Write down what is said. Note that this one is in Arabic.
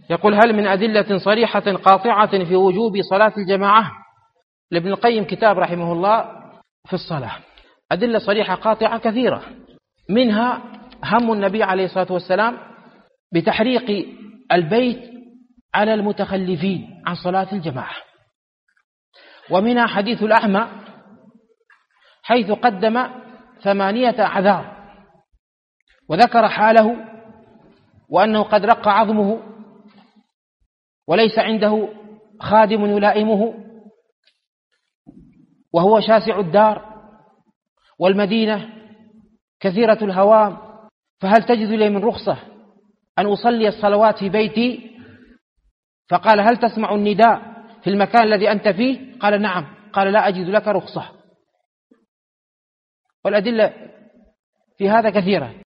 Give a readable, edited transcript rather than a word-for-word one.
يقول: هل من أدلة صريحة قاطعة في وجوب صلاة الجماعة؟ لابن القيم كتاب رحمه الله في الصلاة أدلة صريحة قاطعة كثيرة، منها هم النبي عليه الصلاة والسلام بتحريق البيت على المتخلفين عن صلاة الجماعة، ومنها حديث الأعمى حيث قدم 8 أعذار وذكر حاله وأنه قد رق عظمه وليس عنده خادم يلائمه وهو شاسع الدار والمدينة كثيرة الهوام، فهل تجد لي من رخصة أن أصلي الصلوات في بيتي؟ فقال: هل تسمع النداء في المكان الذي أنت فيه؟ قال: نعم. قال: لا أجد لك رخصة. والأدلة في هذا كثيرة.